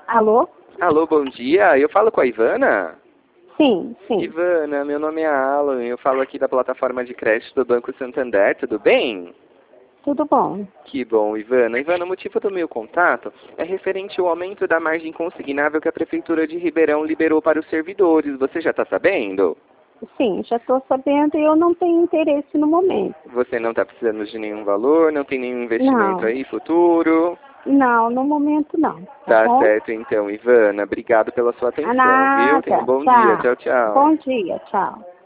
Alô? Alô, bom dia. Eu falo com a Ivana? Sim, sim. Ivana, meu nome é Alan. Eu falo aqui da plataforma de crédito do Banco Santander. Tudo bem? Tudo bom. Que bom, Ivana. Ivana, o motivo do meu contato é referente ao aumento da margem consignável que a Prefeitura de Ribeirão liberou para os servidores. Você já está sabendo? Sim, já estou sabendo e eu não tenho interesse no momento. Você não está precisando de nenhum valor, não tem nenhum investimento Não, aí futuro? não, no momento não. Tá Tá bom? certo então, Ivana. Obrigado pela sua Ah, atenção, viu? Tenha um nada. bom dia. Tá. Tchau, tchau. Bom dia, tchau.